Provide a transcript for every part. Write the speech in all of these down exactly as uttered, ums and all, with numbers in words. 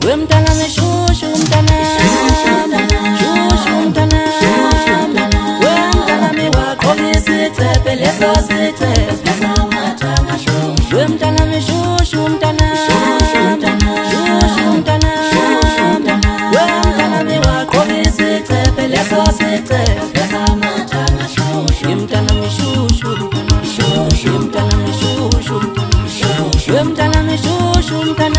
Wemtana me shushu mtana, shushu mtana, wemtana me wakobi site peleso site. Wemtana me shushu mtana, shushu mtana, wemtana me wakobi site peleso site. Wemtana me shushu mtana, wemtana me shushu mtana, wemtana me shushu mtana.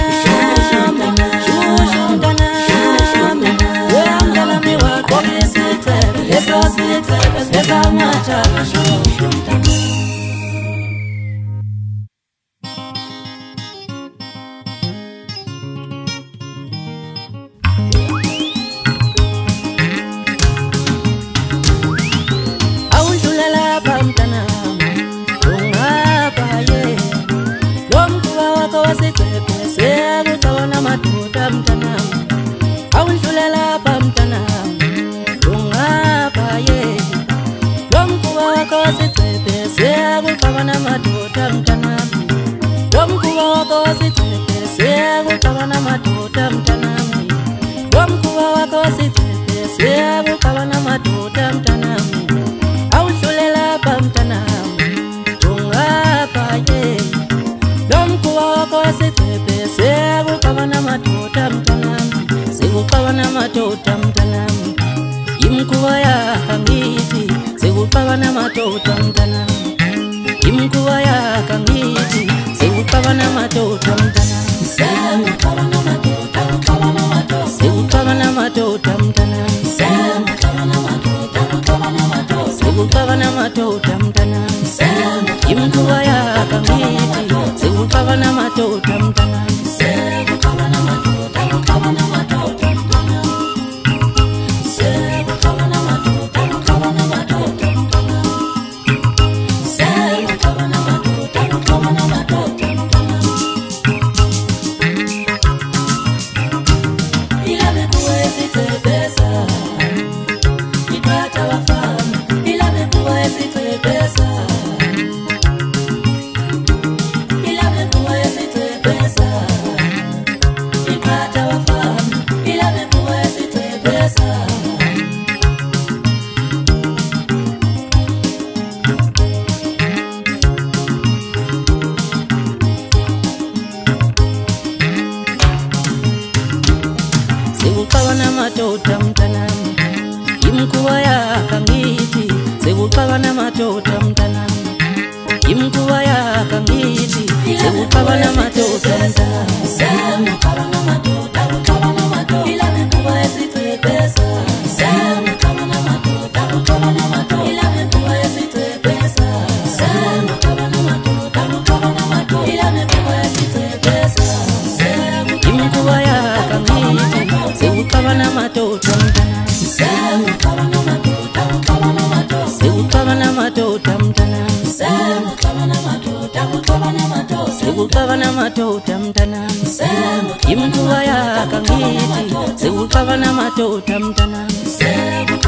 Sekukabana matota mtana, imkuwa ya kangiti. Sekukabana matota mtana.